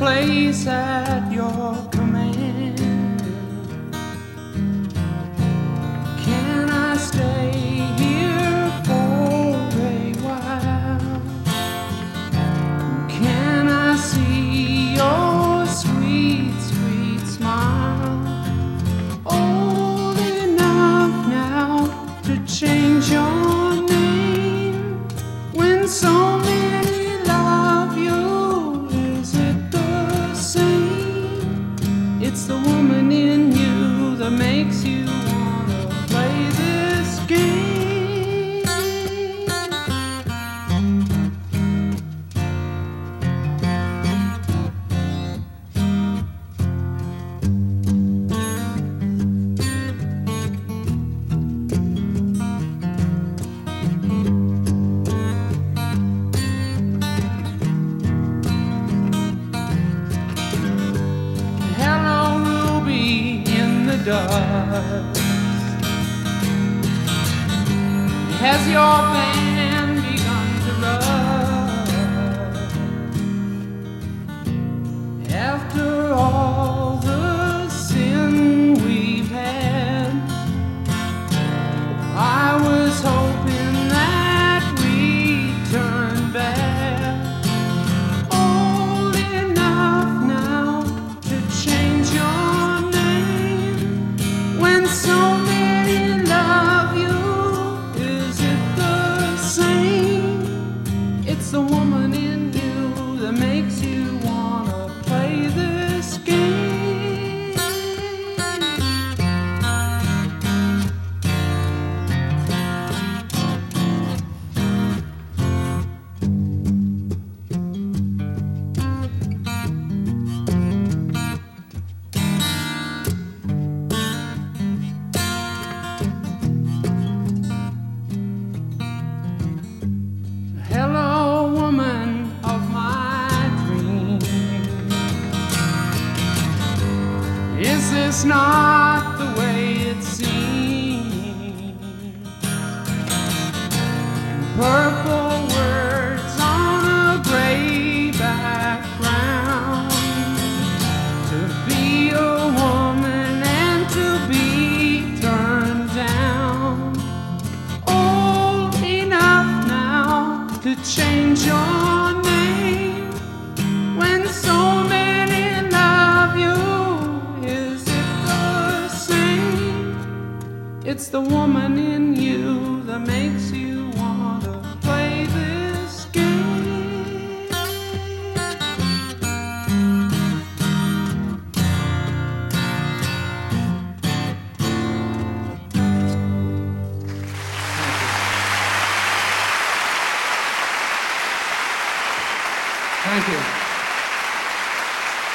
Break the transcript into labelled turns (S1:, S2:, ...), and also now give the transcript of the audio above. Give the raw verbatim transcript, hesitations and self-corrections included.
S1: place at your command. Can I stay here for a while? Can I see your sweet, sweet smile? Old enough now to change your name when so many love you. Is it the same? It's the woman in you that makes you wanna play this game. Dust. Has your band begun to rust? After all the sin we've had, I was hoping that we'd turn back. Old enough now to change your when so many love you. Is it the same? It's the woman in you that makes you wanna play this game. Hello, woman of my dreams. Is this not the way it seems? Purple words on a gray background. To be a woman and to be turned down. Old enough now to change your name when so many love you. Is it the same? It's the woman in you that makes you